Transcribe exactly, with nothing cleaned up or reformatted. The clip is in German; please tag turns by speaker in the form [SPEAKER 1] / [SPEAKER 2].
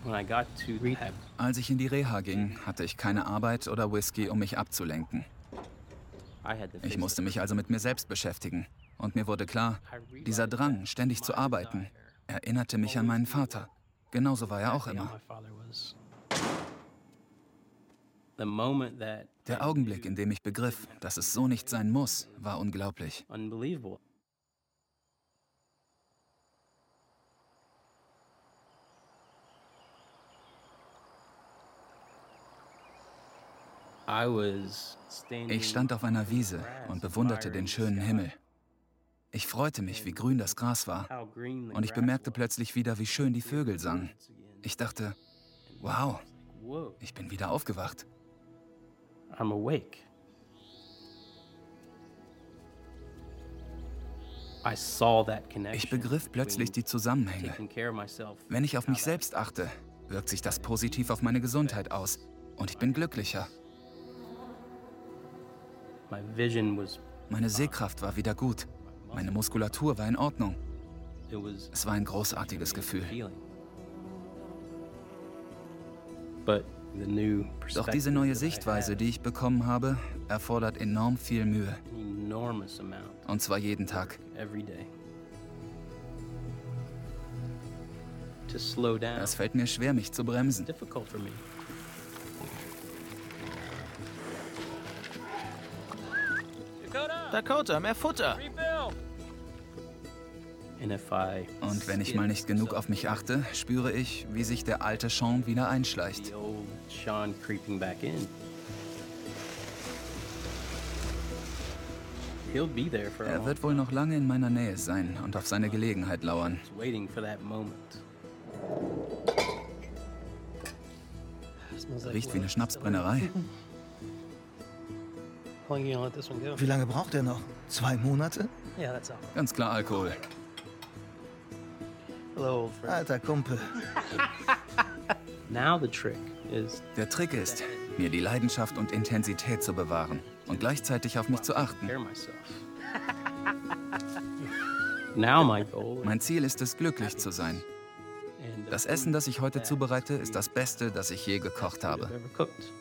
[SPEAKER 1] Als ich in die Reha ging, hatte ich keine Arbeit oder Whisky, um mich abzulenken. Ich musste mich also mit mir selbst beschäftigen. Und mir wurde klar, dieser Drang, ständig zu arbeiten, erinnerte mich an meinen Vater. Genauso war er auch immer. Der Augenblick, in dem ich begriff, dass es so nicht sein muss, war unglaublich. Ich stand auf einer Wiese und bewunderte den schönen Himmel. Ich freute mich, wie grün das Gras war. Und ich bemerkte plötzlich wieder, wie schön die Vögel sangen. Ich dachte, wow, ich bin wieder aufgewacht. Ich begriff plötzlich die Zusammenhänge. Wenn ich auf mich selbst achte, wirkt sich das positiv auf meine Gesundheit aus. Und ich bin glücklicher. Meine Sehkraft war wieder gut. Meine Muskulatur war in Ordnung. Es war ein großartiges Gefühl. Doch diese neue Sichtweise, die ich bekommen habe, erfordert enorm viel Mühe. Und zwar jeden Tag. Es fällt mir schwer, mich zu bremsen.
[SPEAKER 2] Dakota, mehr Futter!
[SPEAKER 1] Und wenn ich mal nicht genug auf mich achte, spüre ich, wie sich der alte Sean wieder einschleicht. Er wird wohl noch lange in meiner Nähe sein und auf seine Gelegenheit lauern. Riecht wie eine Schnapsbrennerei.
[SPEAKER 3] Wie lange braucht er noch? Zwei Monate?
[SPEAKER 1] Ganz klar Alkohol.
[SPEAKER 3] Alter Kumpel.
[SPEAKER 1] Der Trick ist, mir die Leidenschaft und Intensität zu bewahren und gleichzeitig auf mich zu achten. Mein Ziel ist es, glücklich zu sein. Das Essen, das ich heute zubereite, ist das Beste, das ich je gekocht habe.